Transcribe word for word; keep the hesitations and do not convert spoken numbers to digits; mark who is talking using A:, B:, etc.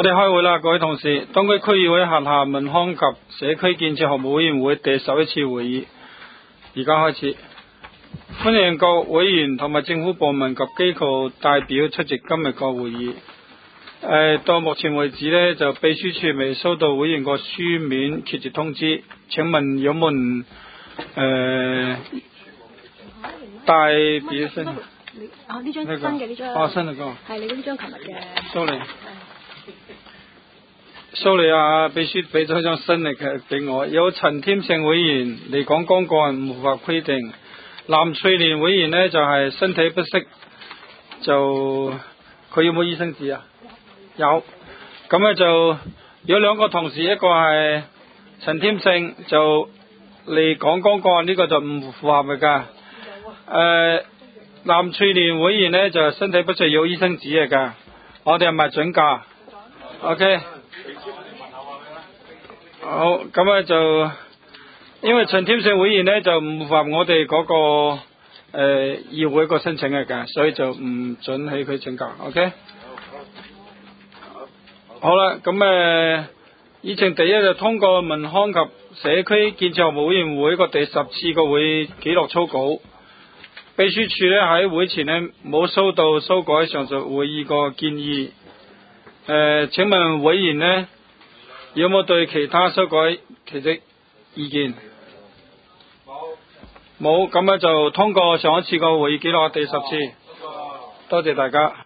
A: 我哋開會啦，各位同事。東區區議會轄下民康及社區建設項目委員會第十一次會議，而家開始。歡迎各委員同埋政府部門及機構代表出席今日個會議。誒，到目前為止呢，就秘書處未收到會員個書面缺席通知。請問有冇人誒代表先？
B: 啊，呢張新嘅呢張。
A: 哦，新嘅個。
B: 係你呢張琴日嘅。
A: 收嚟。收嚟啊！秘書俾咗張新嚟嘅俾我。有陳添勝委員嚟講公個人唔符合規定。藍翠蓮委員呢就係、是、身體不適，就佢有冇醫生紙啊？有。咁咧就有兩個同事，一個係陳添勝就嚟講公個案，呢個就唔符合嘅㗎。誒、呃，藍翠蓮委員呢就係、身體不適有醫生紙嘅㗎。我哋係咪準假 ？OK。好，咁咧就因為陳添勝委員呢就唔符合我哋嗰、那個誒、呃、議會個申請嘅㗎，所以就唔准許佢請假。OK。好啦，咁誒，議程第一就通過民康及社區建設項目委員會個第十次個會記錄草稿。秘書處呢喺會前呢冇收到修改上述會議個建議。誒、呃，請問委員呢有冇對其他修改提出意見？冇。冇，咁咧就通過上一次個會議記錄第十次。多謝大家。